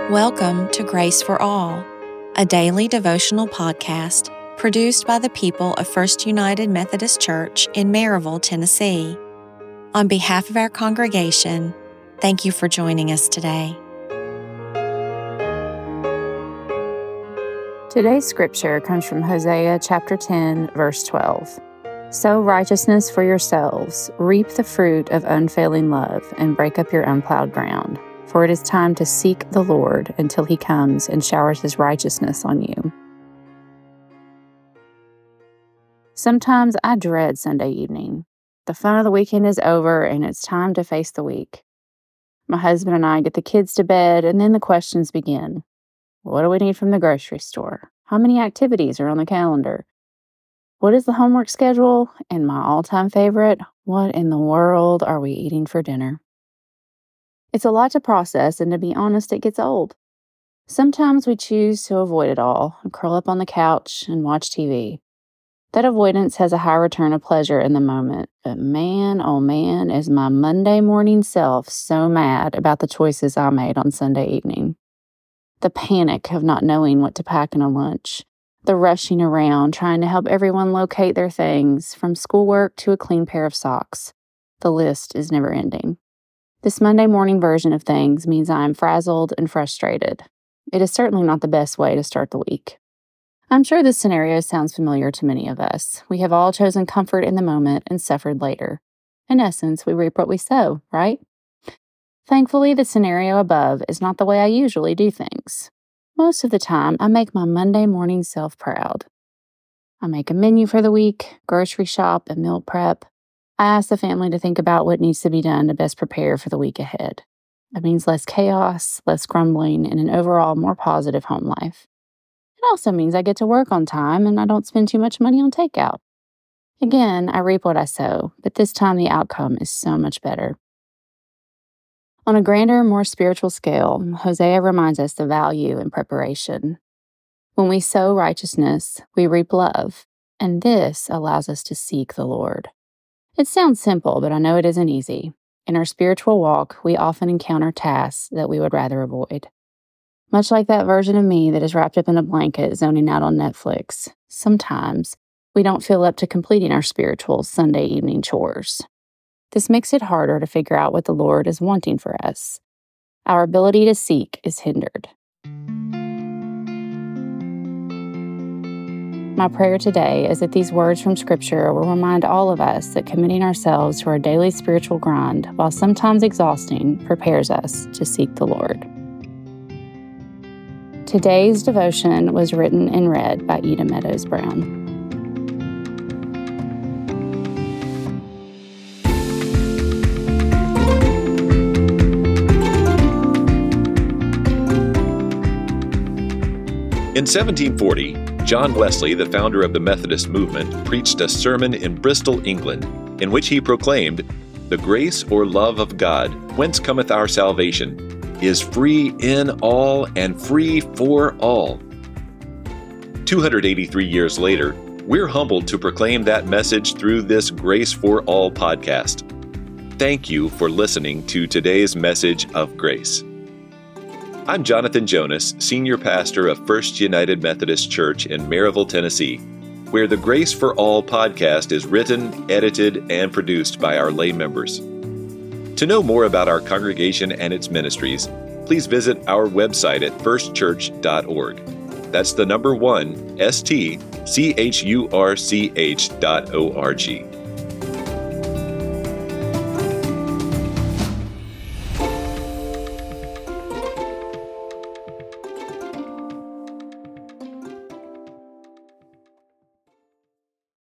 Welcome to Grace for All, a daily devotional podcast produced by the people of First United Methodist Church in Maryville, Tennessee. On behalf of our congregation, thank you for joining us today. Today's scripture comes from Hosea chapter 10, verse 12. Sow righteousness for yourselves, reap the fruit of unfailing love, and break up your unplowed ground. For it is time to seek the Lord until he comes and showers his righteousness on you. Sometimes I dread Sunday evening. The fun of the weekend is over and it's time to face the week. My husband and I get the kids to bed and then the questions begin. What do we need from the grocery store? How many activities are on the calendar? What is the homework schedule? And my all-time favorite, what in the world are we eating for dinner? It's a lot to process, and to be honest, it gets old. Sometimes we choose to avoid it all and curl up on the couch and watch TV. That avoidance has a high return of pleasure in the moment, but man, oh man, is my Monday morning self so mad about the choices I made on Sunday evening. The panic of not knowing what to pack in a lunch, the rushing around trying to help everyone locate their things, from schoolwork to a clean pair of socks. The list is never ending. This Monday morning version of things means I am frazzled and frustrated. It is certainly not the best way to start the week. I'm sure this scenario sounds familiar to many of us. We have all chosen comfort in the moment and suffered later. In essence, we reap what we sow, right? Thankfully, the scenario above is not the way I usually do things. Most of the time, I make my Monday morning self proud. I make a menu for the week, grocery shop, and meal prep. I ask the family to think about what needs to be done to best prepare for the week ahead. It means less chaos, less grumbling, and an overall more positive home life. It also means I get to work on time and I don't spend too much money on takeout. Again, I reap what I sow, but this time the outcome is so much better. On a grander, more spiritual scale, Hosea reminds us the value in preparation. When we sow righteousness, we reap love, and this allows us to seek the Lord. It sounds simple, but I know it isn't easy. In our spiritual walk, we often encounter tasks that we would rather avoid. Much like that version of me that is wrapped up in a blanket zoning out on Netflix, sometimes we don't feel up to completing our spiritual Sunday evening chores. This makes it harder to figure out what the Lord is wanting for us. Our ability to seek is hindered. My prayer today is that these words from Scripture will remind all of us that committing ourselves to our daily spiritual grind, while sometimes exhausting, prepares us to seek the Lord. Today's devotion was written and read by Eda Meadows Brown. In 1740, John Wesley, the founder of the Methodist movement, preached a sermon in Bristol, England, in which he proclaimed, "The grace or love of God, whence cometh our salvation, is free in all and free for all." 283 years later, we're humbled to proclaim that message through this Grace for All podcast. Thank you for listening to today's message of grace. I'm Jonathan Jonas, Senior Pastor of First United Methodist Church in Maryville, Tennessee, where the Grace for All podcast is written, edited, and produced by our lay members. To know more about our congregation and its ministries, please visit our website at firstchurch.org. That's the number 1, stchurch.org.